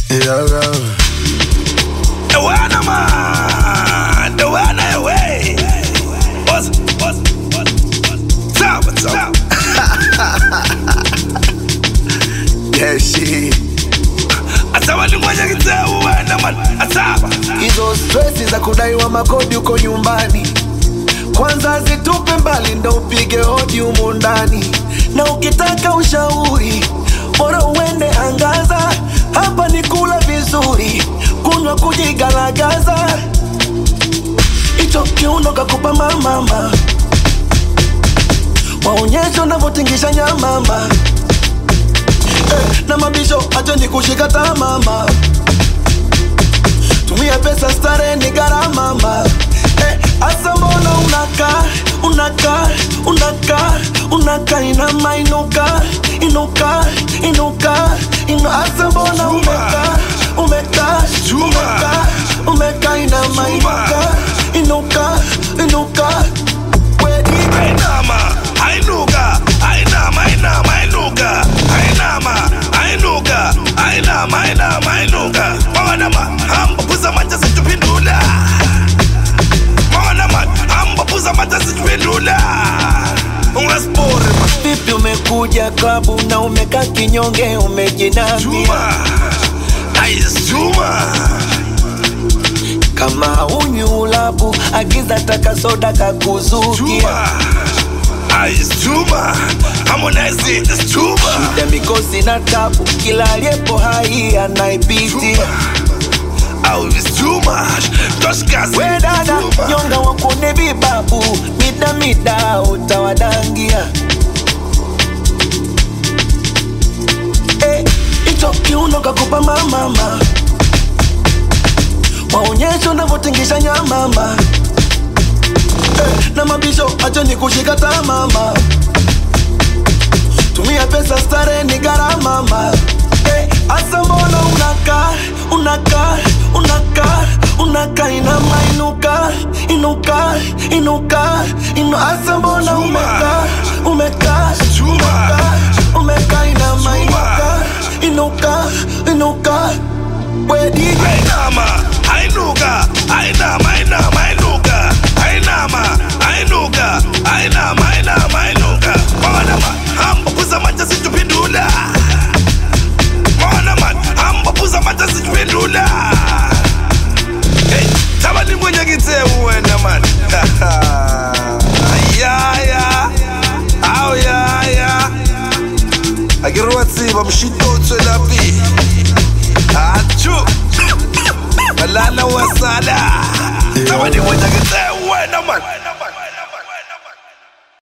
Yeah, the one man, the one away. What's up? yeah, shit. Asawa ni mwenye kiteu wena man. Asawa Hizo stressi za kudaiwa makodi uko nyumbani, kwanza zitupe mbali ndo upige hodi humu ndani. Na ukitaka ushauri bora uende Angaza, hapa ni kula vizuri, kunywa kujigalagaza. Icho kiuno kakupa mama, waonyesho unavyotingisha nyamama. Na mabisho acho ni kushika tamama, tumia pesa stare ni gharama mama. Asa mbona unaka inama inuka. Asa mbona umeka inama inuka. Ainama. Mwana man, hamba puza manja situpindula. Mwana man, hamba puza manja situpindula. Ungaspore man. Vipi umekuja klabu na umeka kinyonge umejinamia Juma, Juma. Kama unywi ulabu, agiza taka soda kakuzukia Juma, Juma. Harmonize is Juma. Shida mikosi na tabu, kila aliyepo hai anaipitia. Oh, it's too much. Toshkazi. We dada, nyonga wakone vibabu, mida utawadangia. Icho kiuno kakupa mama, waonyesho unavyotingisha nyamama. Na mabisho acho ni kushika tamama, tumia pesa stare ni gharama mama. Asa mbona unaka inama inuka. Asa mbona umeka inama inuka. We DJ Ainama. Mwana man, hamba puza manja situpindula. Mwana man, hamba puza manja situpindula. Hey, taba ni mwenye kiteu wena man. Yeah. Oh yeah. Agiruatsi bamshitotso lapi. Achu. Malala wasala. Taba ni mwenye kiteu wena man.